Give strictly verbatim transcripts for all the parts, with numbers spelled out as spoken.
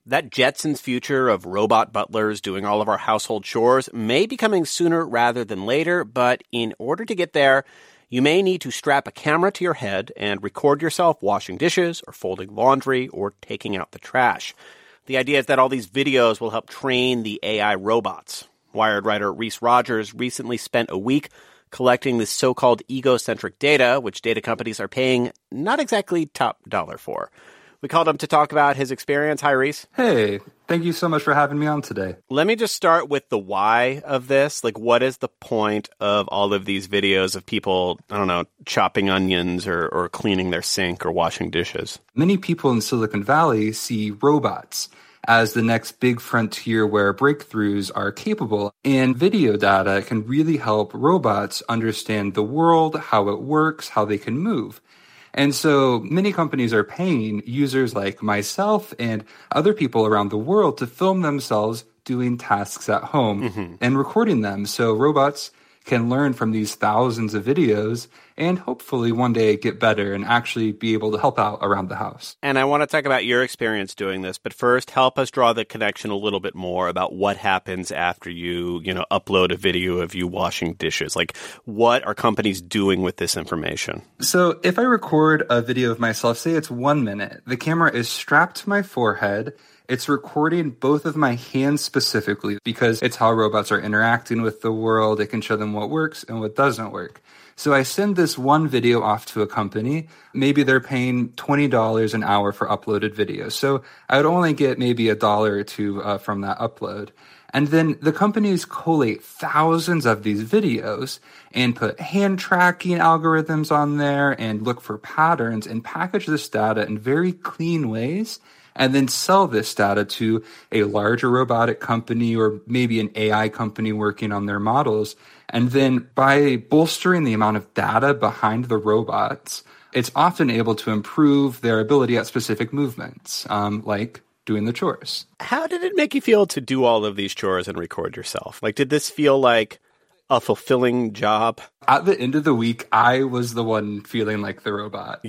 That Jetsons future of robot butlers doing all of our household chores may be coming sooner rather than later, but in order to get there, you may need to strap a camera to your head and record yourself washing dishes or folding laundry or taking out the trash. The idea is that all these videos will help train the A I robots. Wired writer Reese Rogers recently spent a week collecting this so-called egocentric data, which data companies are paying not exactly top dollar for. We called him to talk about his experience. Hi, Reese. Hey, thank you so much for having me on today. Let me just start with the why of this. Like, what is the point of all of these videos of people, I don't know, chopping onions or, or cleaning their sink or washing dishes? Many people in Silicon Valley see robots as the next big frontier where breakthroughs are capable. And video data can really help robots understand the world, how it works, how they can move. And so many companies are paying users like myself and other people around the world to film themselves doing tasks at home mm-hmm. and recording them so robots can learn from these thousands of videos and hopefully one day get better and actually be able to help out around the house. And I want to talk about your experience doing this, but first help us draw the connection a little bit more about what happens after you, you know, upload a video of you washing dishes. Like, what are companies doing with this information? So if I record a video of myself, say it's one minute, the camera is strapped to my forehead. It's recording both of my hands specifically because it's how robots are interacting with the world. It can show them what works and what doesn't work. So I send this one video off to a company. Maybe they're paying twenty dollars an hour for uploaded videos. So I would only get maybe a dollar or two uh, from that upload. And then the companies collate thousands of these videos and put hand tracking algorithms on there and look for patterns and package this data in very clean ways and then sell this data to a larger robotic company or maybe an A I company working on their models. And then by bolstering the amount of data behind the robots, it's often able to improve their ability at specific movements, um, like doing the chores. How did it make you feel to do all of these chores and record yourself? Like, did this feel like a fulfilling job? At the end of the week, I was the one feeling like the robot.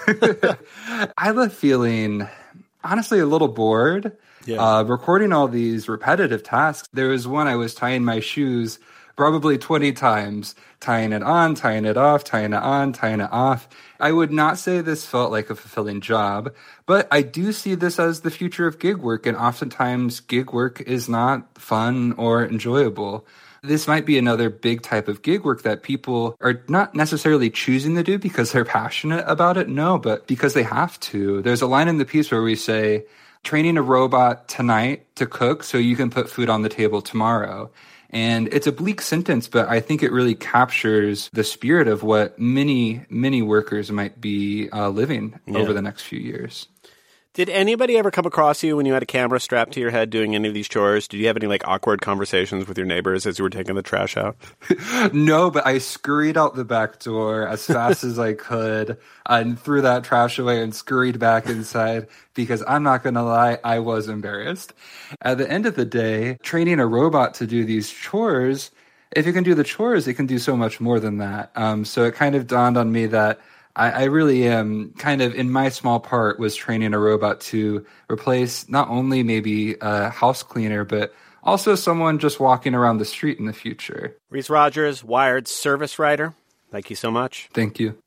I left feeling honestly a little bored. Yeah. Uh, recording all these repetitive tasks. There was one I was tying my shoes probably twenty times, tying it on, tying it off, tying it on, tying it off. I would not say this felt like a fulfilling job, but I do see this as the future of gig work, and oftentimes gig work is not fun or enjoyable. This might be another big type of gig work that people are not necessarily choosing to do because they're passionate about it, no, but because they have to. There's a line in the piece where we say, training a robot tonight to cook so you can put food on the table tomorrow. And it's a bleak sentence, but I think it really captures the spirit of what many, many workers might be uh, living yeah. over the next few years. Did anybody ever come across you when you had a camera strapped to your head doing any of these chores? Did you have any like awkward conversations with your neighbors as you were taking the trash out? No, but I scurried out the back door as fast as I could and threw that trash away and scurried back inside because I'm not going to lie, I was embarrassed. At the end of the day, training a robot to do these chores, if it can do the chores, it can do so much more than that. Um, so it kind of dawned on me that I, I really am kind of, in my small part, was training a robot to replace not only maybe a house cleaner, but also someone just walking around the street in the future. Reese Rogers, Wired service writer. Thank you so much. Thank you.